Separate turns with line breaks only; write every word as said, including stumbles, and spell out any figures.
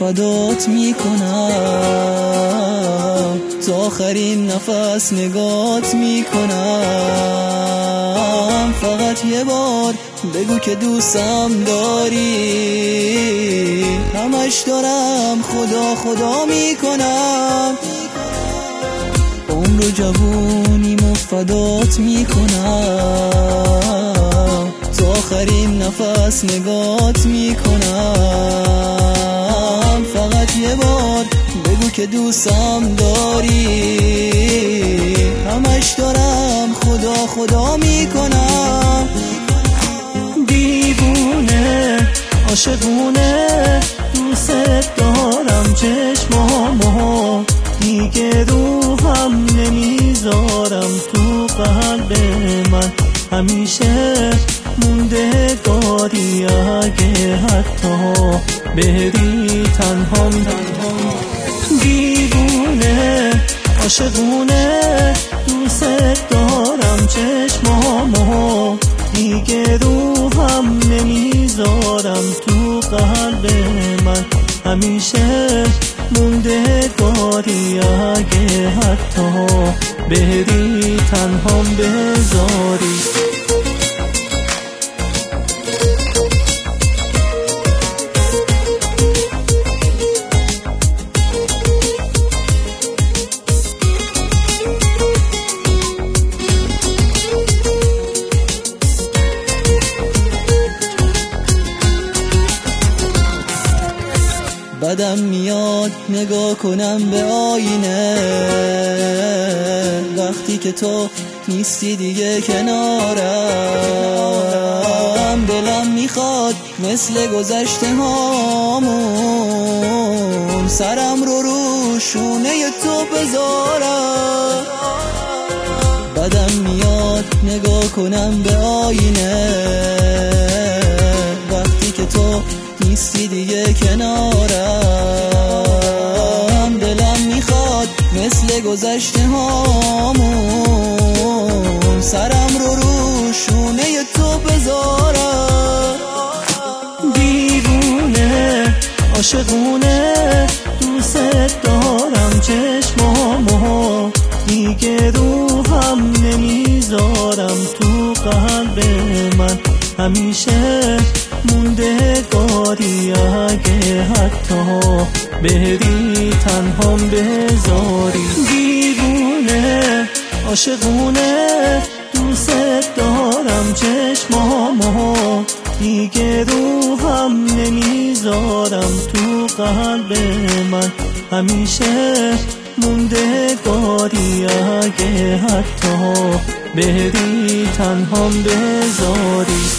فدات میکنم، تا آخرین نفس نگات میکنم. فقط یه بار بگو که دوستم داری، همش دارم خدا خدا میکنم. عمر و جوونیمو فدات میکنم، تا آخرین نفس نگات میکنم. فقط یه بار بگو که دوستم داری، همش دارم خدا خدا میکنم.
دیوونه عاشقونه دوست دارم، چشمامو دیگه روحم نمیذارم، تو قلب من همیشه موندگاری. اگه حتی بری تنهام تنهام. دیوونه عاشقونه دوست دارم، چشمامو دیگه روحم نمیذارم، تو قلب من همیشه موندگاری. اگه حتی بری تنهام بذاری.
بدم میاد نگاه کنم به آینه، وقتی که تو نیستی دیگه کنارم. دلم میخواد مثل گذشته هامون، سرم رو رو شونه تو بذارم. بدم میاد نگاه کنم به آینه، وقتی که تو نیستی دیگه کنارم. دلم میخواد مثل گذشته هامون، سرم رو رو شونه تو بذارم.
دیوونه عاشقونه دوست دارم، چشمامو دیگه روحم نمیذارم، تو قلب من همیشه موندگاری. اگه حتی بری تنهام بذاری. دیوونه عاشقونه دوست دارم، چشمامو دیگه روحم نمیذارم، تو قلب من همیشه موندگاری. اگه حتی بری تنهام بذاری.